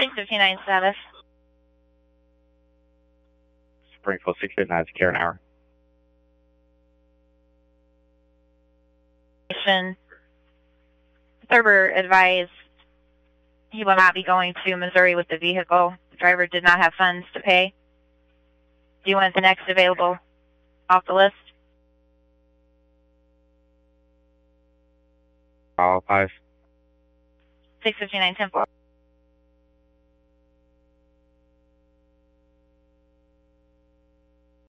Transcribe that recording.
659 status. Springfield 659, Karen Hour. Thurber advised he will not be going to Missouri with the vehicle. The driver did not have funds to pay. Do you want the next available off the list? All 5. 659 Temple.